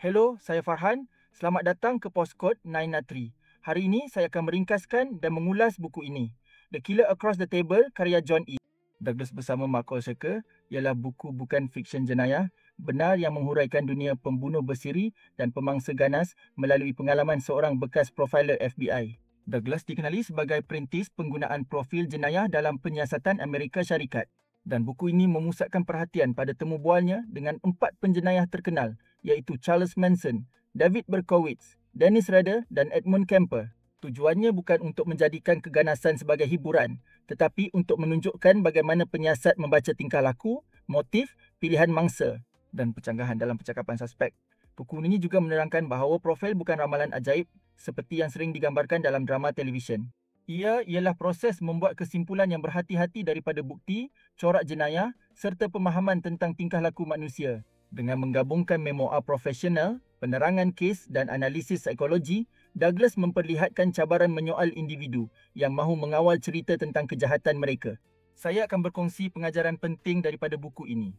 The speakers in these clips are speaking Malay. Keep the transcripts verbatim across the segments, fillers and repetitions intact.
Hello, saya Farhan. Selamat datang ke Postcode sembilan nol tiga. Hari ini saya akan meringkaskan dan mengulas buku ini. The Killer Across the Table karya John E. Douglas bersama Michael Shaker ialah buku bukan fiksyen jenayah, benar yang menghuraikan dunia pembunuh bersiri dan pemangsa ganas melalui pengalaman seorang bekas profiler F B I. Douglas dikenali sebagai perintis penggunaan profil jenayah dalam penyiasatan Amerika Syarikat. Dan buku ini memusatkan perhatian pada temu bualnya dengan empat penjenayah terkenal iaitu Charles Manson, David Berkowitz, Dennis Rader dan Edmund Kemper. Tujuannya bukan untuk menjadikan keganasan sebagai hiburan, tetapi untuk menunjukkan bagaimana penyiasat membaca tingkah laku, motif, pilihan mangsa dan percanggahan dalam percakapan suspek. Buku ini juga menerangkan bahawa profil bukan ramalan ajaib seperti yang sering digambarkan dalam drama televisyen. Ia ialah proses membuat kesimpulan yang berhati-hati daripada bukti, corak jenayah serta pemahaman tentang tingkah laku manusia. Dengan menggabungkan memoir profesional, penerangan kes dan analisis psikologi, Douglas memperlihatkan cabaran menyoal individu yang mahu mengawal cerita tentang kejahatan mereka. Saya akan berkongsi pengajaran penting daripada buku ini.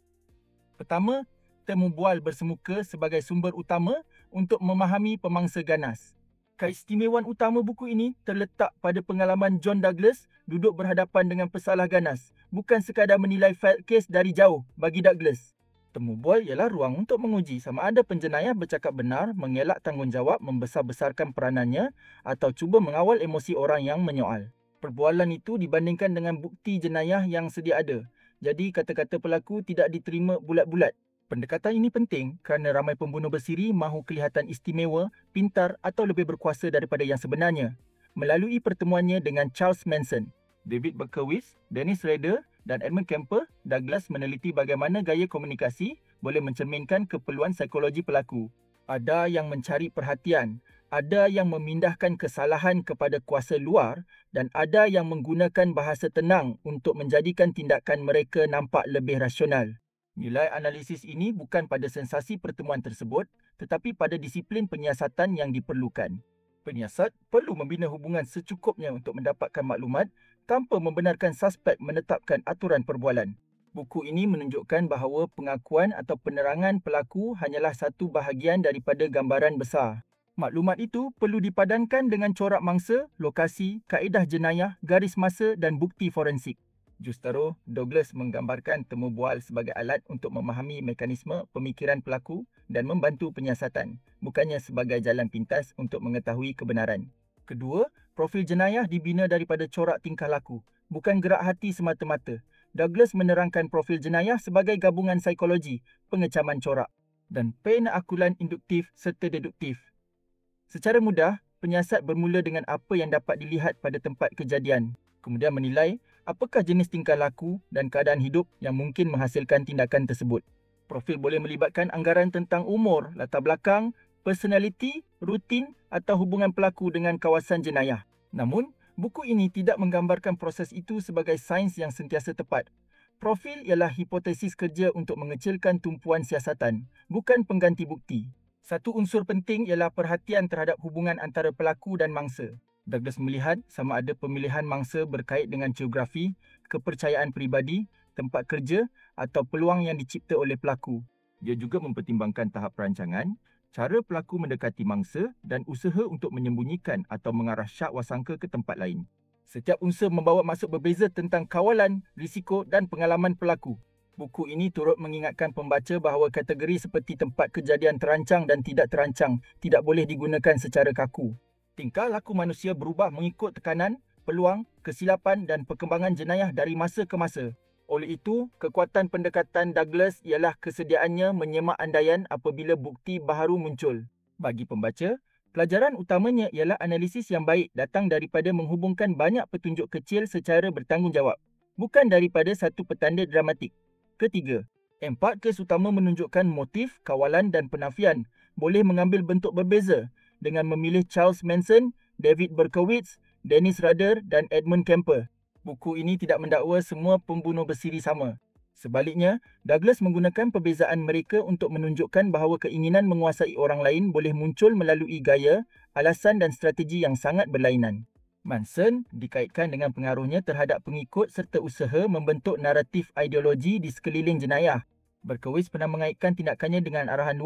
Pertama, temu bual bersemuka sebagai sumber utama untuk memahami pemangsa ganas. Keistimewaan utama buku ini terletak pada pengalaman John Douglas duduk berhadapan dengan pesalah ganas, bukan sekadar menilai fail kes dari jauh bagi Douglas. Temu bual ialah ruang untuk menguji sama ada penjenayah bercakap benar, mengelak tanggungjawab, membesar-besarkan peranannya atau cuba mengawal emosi orang yang menyoal. Perbualan itu dibandingkan dengan bukti jenayah yang sedia ada, jadi kata-kata pelaku tidak diterima bulat-bulat. Pendekatan ini penting kerana ramai pembunuh bersiri mahu kelihatan istimewa, pintar atau lebih berkuasa daripada yang sebenarnya. Melalui pertemuannya dengan Charles Manson, David Berkowitz, Dennis Rader dan Edmund Kemper, Douglas meneliti bagaimana gaya komunikasi boleh mencerminkan keperluan psikologi pelaku. Ada yang mencari perhatian, ada yang memindahkan kesalahan kepada kuasa luar dan ada yang menggunakan bahasa tenang untuk menjadikan tindakan mereka nampak lebih rasional. Nilai analisis ini bukan pada sensasi pertemuan tersebut, tetapi pada disiplin penyiasatan yang diperlukan. Penyiasat perlu membina hubungan secukupnya untuk mendapatkan maklumat tanpa membenarkan suspek menetapkan aturan perbualan. Buku ini menunjukkan bahawa pengakuan atau penerangan pelaku hanyalah satu bahagian daripada gambaran besar. Maklumat itu perlu dipadankan dengan corak mangsa, lokasi, kaedah jenayah, garis masa dan bukti forensik. Justru, Douglas menggambarkan temu bual sebagai alat untuk memahami mekanisme pemikiran pelaku dan membantu penyiasatan, bukannya sebagai jalan pintas untuk mengetahui kebenaran. Kedua, profil jenayah dibina daripada corak tingkah laku, bukan gerak hati semata-mata. Douglas menerangkan profil jenayah sebagai gabungan psikologi, pengecaman corak dan penaakulan induktif serta deduktif. Secara mudah, penyiasat bermula dengan apa yang dapat dilihat pada tempat kejadian, kemudian menilai apakah jenis tingkah laku dan keadaan hidup yang mungkin menghasilkan tindakan tersebut. Profil boleh melibatkan anggaran tentang umur, latar belakang, personaliti, rutin atau hubungan pelaku dengan kawasan jenayah. Namun, buku ini tidak menggambarkan proses itu sebagai sains yang sentiasa tepat. Profil ialah hipotesis kerja untuk mengecilkan tumpuan siasatan, bukan pengganti bukti. Satu unsur penting ialah perhatian terhadap hubungan antara pelaku dan mangsa. Douglas melihat sama ada pemilihan mangsa berkait dengan geografi, kepercayaan peribadi, tempat kerja atau peluang yang dicipta oleh pelaku. Dia juga mempertimbangkan tahap perancangan, cara pelaku mendekati mangsa dan usaha untuk menyembunyikan atau mengarah syak wasangka ke tempat lain. Setiap unsur membawa maksud berbeza tentang kawalan, risiko dan pengalaman pelaku. Buku ini turut mengingatkan pembaca bahawa kategori seperti tempat kejadian terancang dan tidak terancang tidak boleh digunakan secara kaku. Tingkah laku manusia berubah mengikut tekanan, peluang, kesilapan dan perkembangan jenayah dari masa ke masa. Oleh itu, kekuatan pendekatan Douglas ialah kesediaannya menyemak andaian apabila bukti baharu muncul. Bagi pembaca, pelajaran utamanya ialah analisis yang baik datang daripada menghubungkan banyak petunjuk kecil secara bertanggungjawab, bukan daripada satu petanda dramatik. Ketiga, empat kes utama menunjukkan motif, kawalan dan penafian boleh mengambil bentuk berbeza dengan memilih Charles Manson, David Berkowitz, Dennis Rader dan Edmund Kemper. Buku ini tidak mendakwa semua pembunuh bersiri sama. Sebaliknya, Douglas menggunakan perbezaan mereka untuk menunjukkan bahawa keinginan menguasai orang lain boleh muncul melalui gaya, alasan dan strategi yang sangat berlainan. Manson dikaitkan dengan pengaruhnya terhadap pengikut serta usaha membentuk naratif ideologi di sekeliling jenayah. Berkowitz pernah mengaitkan tindakannya dengan arahan luar,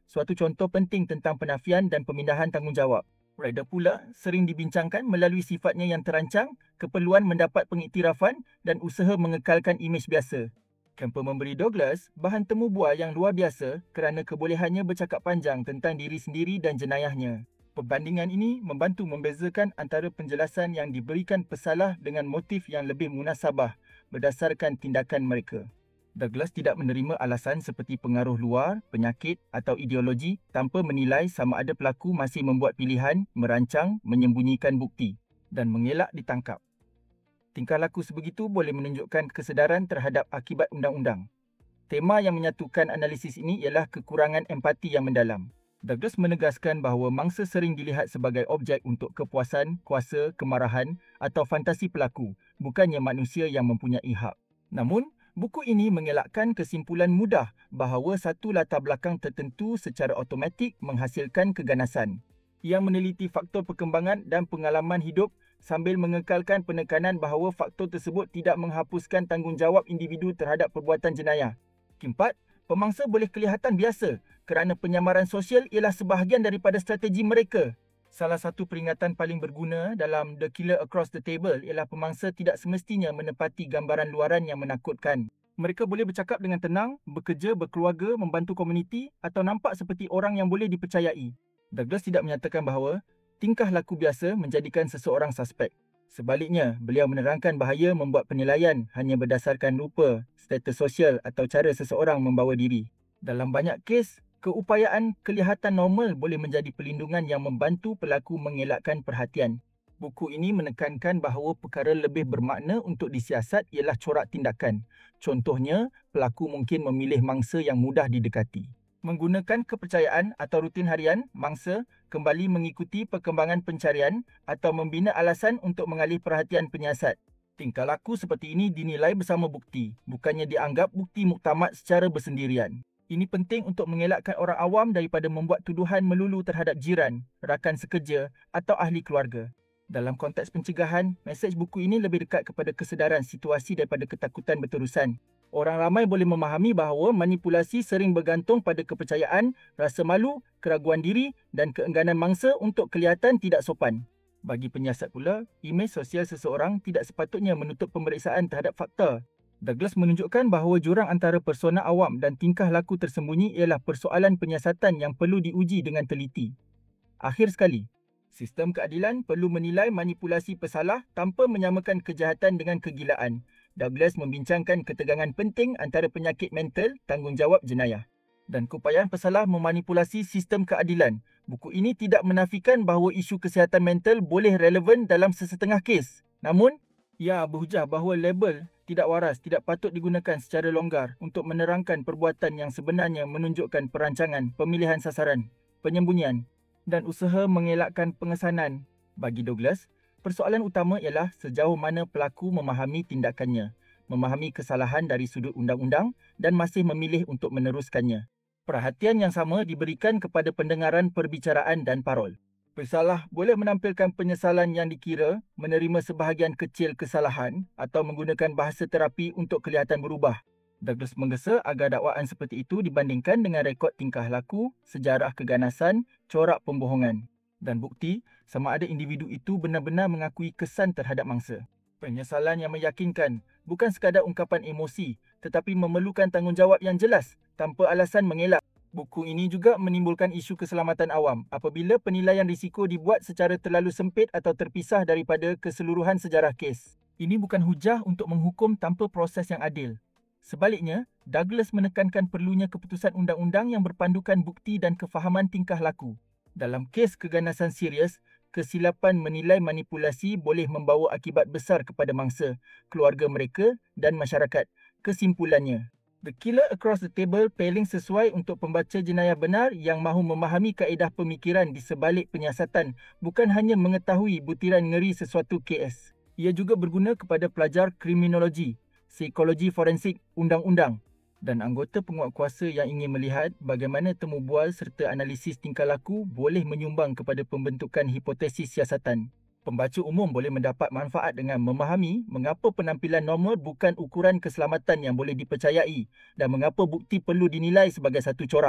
suatu contoh penting tentang penafian dan pemindahan tanggungjawab. Rider pula sering dibincangkan melalui sifatnya yang terancang, keperluan mendapat pengiktirafan dan usaha mengekalkan imej biasa. Kemper memberi Douglas bahan temu bual yang luar biasa kerana kebolehannya bercakap panjang tentang diri sendiri dan jenayahnya. Perbandingan ini membantu membezakan antara penjelasan yang diberikan pesalah dengan motif yang lebih munasabah berdasarkan tindakan mereka. Douglas tidak menerima alasan seperti pengaruh luar, penyakit atau ideologi tanpa menilai sama ada pelaku masih membuat pilihan, merancang, menyembunyikan bukti dan mengelak ditangkap. Tingkah laku sebegitu boleh menunjukkan kesedaran terhadap akibat undang-undang. Tema yang menyatukan analisis ini ialah kekurangan empati yang mendalam. Douglas menegaskan bahawa mangsa sering dilihat sebagai objek untuk kepuasan, kuasa, kemarahan atau fantasi pelaku, bukannya manusia yang mempunyai hak. Namun, buku ini mengelakkan kesimpulan mudah bahawa satu latar belakang tertentu secara automatik menghasilkan keganasan. Ia meneliti faktor perkembangan dan pengalaman hidup sambil mengekalkan penekanan bahawa faktor tersebut tidak menghapuskan tanggungjawab individu terhadap perbuatan jenayah. Keempat, pemangsa boleh kelihatan biasa kerana penyamaran sosial ialah sebahagian daripada strategi mereka. Salah satu peringatan paling berguna dalam The Killer Across the Table ialah pemangsa tidak semestinya menepati gambaran luaran yang menakutkan. Mereka boleh bercakap dengan tenang, bekerja, berkeluarga, membantu komuniti atau nampak seperti orang yang boleh dipercayai. Douglas tidak menyatakan bahawa tingkah laku biasa menjadikan seseorang suspek. Sebaliknya, beliau menerangkan bahaya membuat penilaian hanya berdasarkan rupa, status sosial atau cara seseorang membawa diri. Dalam banyak kes, keupayaan kelihatan normal boleh menjadi pelindungan yang membantu pelaku mengelakkan perhatian. Buku ini menekankan bahawa perkara lebih bermakna untuk disiasat ialah corak tindakan. Contohnya, pelaku mungkin memilih mangsa yang mudah didekati. Menggunakan kepercayaan atau rutin harian, mangsa kembali mengikuti perkembangan pencarian atau membina alasan untuk mengalih perhatian penyiasat. Tingkah laku seperti ini dinilai bersama bukti, bukannya dianggap bukti muktamad secara bersendirian. Ini penting untuk mengelakkan orang awam daripada membuat tuduhan melulu terhadap jiran, rakan sekerja atau ahli keluarga. Dalam konteks pencegahan, mesej buku ini lebih dekat kepada kesedaran situasi daripada ketakutan berterusan. Orang ramai boleh memahami bahawa manipulasi sering bergantung pada kepercayaan, rasa malu, keraguan diri dan keengganan mangsa untuk kelihatan tidak sopan. Bagi penyiasat pula, imej sosial seseorang tidak sepatutnya menutup pemeriksaan terhadap fakta. Douglas menunjukkan bahawa jurang antara persona awam dan tingkah laku tersembunyi ialah persoalan penyiasatan yang perlu diuji dengan teliti. Akhir sekali, sistem keadilan perlu menilai manipulasi pesalah tanpa menyamakan kejahatan dengan kegilaan. Douglas membincangkan ketegangan penting antara penyakit mental, tanggungjawab jenayah dan keupayaan pesalah memanipulasi sistem keadilan. Buku ini tidak menafikan bahawa isu kesihatan mental boleh relevan dalam sesetengah kes. Namun, ia berhujah bahawa label tidak waras tidak patut digunakan secara longgar untuk menerangkan perbuatan yang sebenarnya menunjukkan perancangan, pemilihan sasaran, penyembunyian dan usaha mengelakkan pengesanan. Bagi Douglas, persoalan utama ialah sejauh mana pelaku memahami tindakannya, memahami kesalahan dari sudut undang-undang dan masih memilih untuk meneruskannya. Perhatian yang sama diberikan kepada pendengaran perbicaraan dan parol. Pesalah boleh menampilkan penyesalan yang dikira, menerima sebahagian kecil kesalahan atau menggunakan bahasa terapi untuk kelihatan berubah. Douglas menggesa agar dakwaan seperti itu dibandingkan dengan rekod tingkah laku, sejarah keganasan, corak pembohongan dan bukti sama ada individu itu benar-benar mengakui kesan terhadap mangsa. Penyesalan yang meyakinkan bukan sekadar ungkapan emosi tetapi memerlukan tanggungjawab yang jelas tanpa alasan mengelak. Buku ini juga menimbulkan isu keselamatan awam apabila penilaian risiko dibuat secara terlalu sempit atau terpisah daripada keseluruhan sejarah kes. Ini bukan hujah untuk menghukum tanpa proses yang adil. Sebaliknya, Douglas menekankan perlunya keputusan undang-undang yang berpandukan bukti dan kefahaman tingkah laku. Dalam kes keganasan serius, kesilapan menilai manipulasi boleh membawa akibat besar kepada mangsa, keluarga mereka dan masyarakat. Kesimpulannya, The Killer Across the Table paling sesuai untuk pembaca jenayah benar yang mahu memahami kaedah pemikiran di sebalik penyiasatan, bukan hanya mengetahui butiran ngeri sesuatu kes. Ia juga berguna kepada pelajar kriminologi, psikologi forensik, undang-undang dan anggota penguatkuasa yang ingin melihat bagaimana temu bual serta analisis tingkah laku boleh menyumbang kepada pembentukan hipotesis siasatan. Pembaca umum boleh mendapat manfaat dengan memahami mengapa penampilan normal bukan ukuran keselamatan yang boleh dipercayai dan mengapa bukti perlu dinilai sebagai satu corak.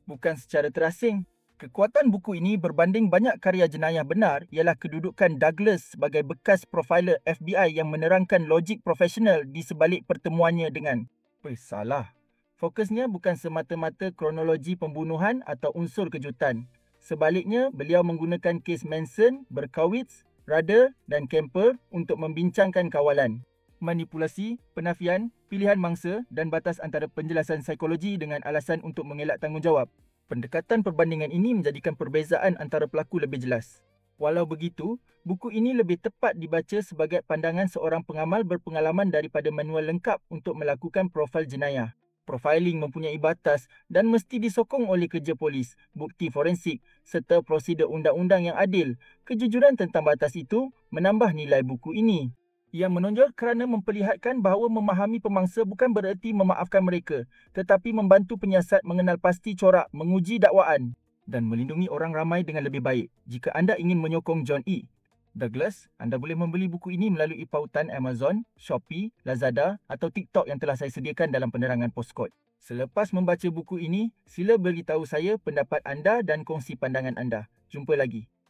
bukan secara terasing. Kekuatan buku ini berbanding banyak karya jenayah benar ialah kedudukan Douglas sebagai bekas profiler F B I yang menerangkan logik profesional di sebalik pertemuannya dengan... Eh, salah. Fokusnya bukan semata-mata kronologi pembunuhan atau unsur kejutan. Sebaliknya, beliau menggunakan kes Manson, Berkowitz, Rader dan Kemper untuk membincangkan kawalan, manipulasi, penafian, pilihan mangsa dan batas antara penjelasan psikologi dengan alasan untuk mengelak tanggungjawab. Pendekatan perbandingan ini menjadikan perbezaan antara pelaku lebih jelas. Walau begitu, buku ini lebih tepat dibaca sebagai pandangan seorang pengamal berpengalaman daripada manual lengkap untuk melakukan profil jenayah. Profiling mempunyai batas dan mesti disokong oleh kerja polis, bukti forensik serta prosedur undang-undang yang adil. Kejujuran tentang batas itu menambah nilai buku ini. Yang menonjol kerana memperlihatkan bahawa memahami pemangsa bukan bererti memaafkan mereka, tetapi membantu penyiasat mengenal pasti corak menguji dakwaan dan melindungi orang ramai dengan lebih baik. Jika anda ingin menyokong John E. Douglas, anda boleh membeli buku ini melalui pautan Amazon, Shopee, Lazada atau TikTok yang telah saya sediakan dalam penerangan Postkod. Selepas membaca buku ini, sila beritahu saya pendapat anda dan kongsi pandangan anda. Jumpa lagi.